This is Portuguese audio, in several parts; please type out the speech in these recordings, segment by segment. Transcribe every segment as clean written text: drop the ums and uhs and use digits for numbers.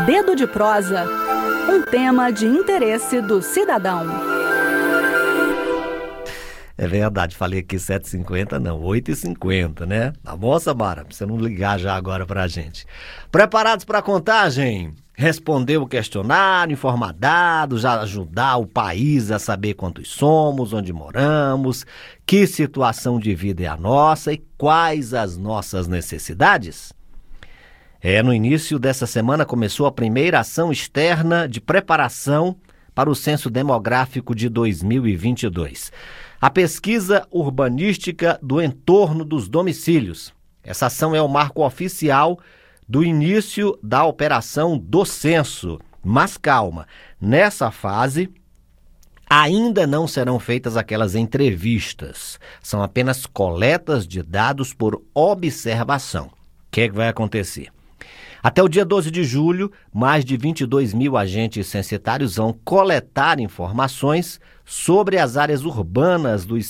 Dedo de Prosa, um tema de interesse do cidadão. É verdade, falei aqui 7h50, não, 8h50, né? Tá bom, Samara? Pra você não ligar já agora pra gente. Preparados pra contagem? Responder o questionário, informar dados, ajudar o país a saber quantos somos, onde moramos, que situação de vida é a nossa e quais as nossas necessidades? No início dessa semana começou a primeira ação externa de preparação para o Censo Demográfico de 2022. A pesquisa urbanística do entorno dos domicílios. Essa ação é o marco oficial do início da operação do censo. Mas calma, nessa fase ainda não serão feitas aquelas entrevistas. São apenas coletas de dados por observação. O que é que vai acontecer? Até o dia 12 de julho, mais de 22 mil agentes censitários vão coletar informações sobre as áreas urbanas dos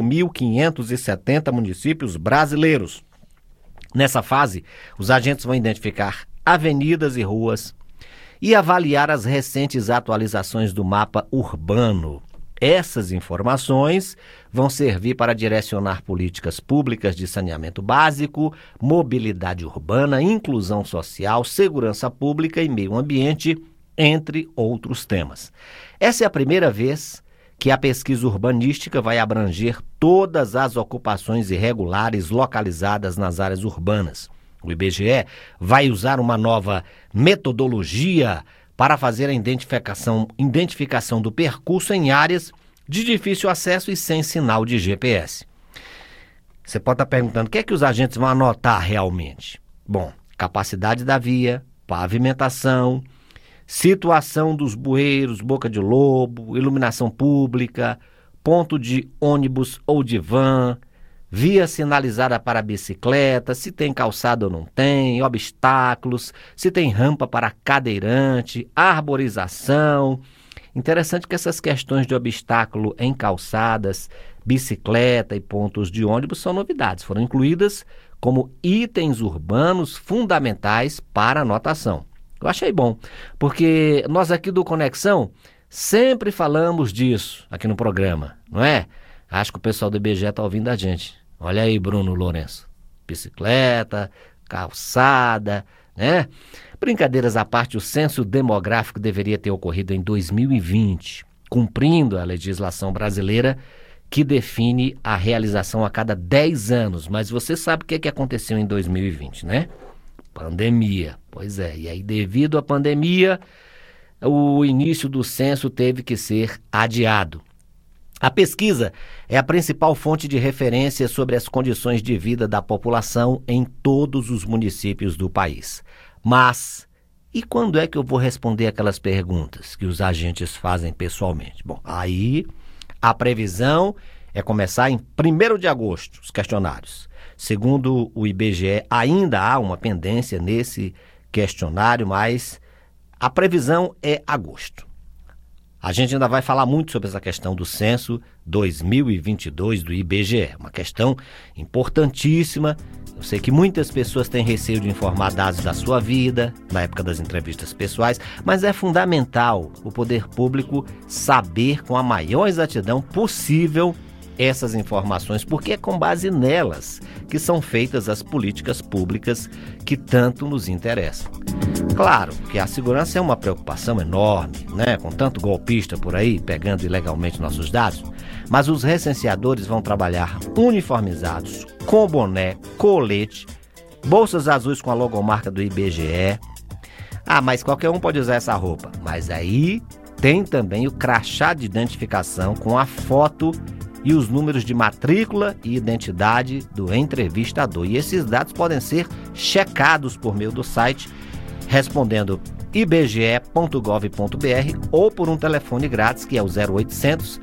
5.570 municípios brasileiros. Nessa fase, os agentes vão identificar avenidas e ruas e avaliar as recentes atualizações do mapa urbano. Essas informações vão servir para direcionar políticas públicas de saneamento básico, mobilidade urbana, inclusão social, segurança pública e meio ambiente, entre outros temas. Essa é a primeira vez que a pesquisa urbanística vai abranger todas as ocupações irregulares localizadas nas áreas urbanas. O IBGE vai usar uma nova metodologia para fazer a identificação do percurso em áreas de difícil acesso e sem sinal de GPS. Você pode estar perguntando, o que é que os agentes vão anotar realmente? Bom, capacidade da via, pavimentação, situação dos bueiros, boca de lobo, iluminação pública, ponto de ônibus ou de van, via sinalizada para bicicleta, se tem calçada ou não tem, obstáculos, se tem rampa para cadeirante, arborização. Interessante que essas questões de obstáculo em calçadas, bicicleta e pontos de ônibus são novidades. Foram incluídas como itens urbanos fundamentais para anotação. Eu achei bom, porque nós aqui do Conexão sempre falamos disso aqui no programa, não é? Acho que o pessoal do IBGE está ouvindo a gente. Olha aí, Bruno Lourenço. Bicicleta, calçada, né? Brincadeiras à parte, o censo demográfico deveria ter ocorrido em 2020, cumprindo a legislação brasileira que define a realização a cada 10 anos. Mas você sabe o que aconteceu em 2020, né? Pandemia. Pois é, e aí devido à pandemia, o início do censo teve que ser adiado. A pesquisa é a principal fonte de referência sobre as condições de vida da população em todos os municípios do país. Mas, e quando é que eu vou responder aquelas perguntas que os agentes fazem pessoalmente? Bom, aí a previsão é começar em 1º de agosto, os questionários. Segundo o IBGE, ainda há uma pendência nesse questionário, mas a previsão é agosto. A gente ainda vai falar muito sobre essa questão do censo 2022 do IBGE, uma questão importantíssima. Eu sei que muitas pessoas têm receio de informar dados da sua vida, na época das entrevistas pessoais, mas é fundamental o poder público saber com a maior exatidão possível essas informações, porque é com base nelas que são feitas as políticas públicas que tanto nos interessam. Claro que a segurança é uma preocupação enorme, né? Com tanto golpista por aí pegando ilegalmente nossos dados, mas os recenseadores vão trabalhar uniformizados, com boné, colete, bolsas azuis com a logomarca do IBGE. Mas qualquer um pode usar essa roupa. Mas aí tem também o crachá de identificação com a foto e os números de matrícula e identidade do entrevistador. E esses dados podem ser checados por meio do site, respondendo ibge.gov.br ou por um telefone grátis que é o 0800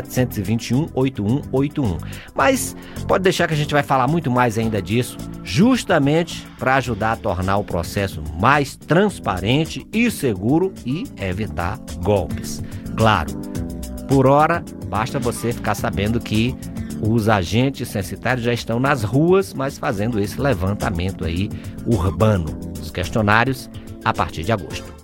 721 8181. Mas pode deixar que a gente vai falar muito mais ainda disso, justamente para ajudar a tornar o processo mais transparente e seguro e evitar golpes. Claro, por hora, basta você ficar sabendo que os agentes censitários já estão nas ruas, mas fazendo esse levantamento aí urbano. Os questionários a partir de agosto.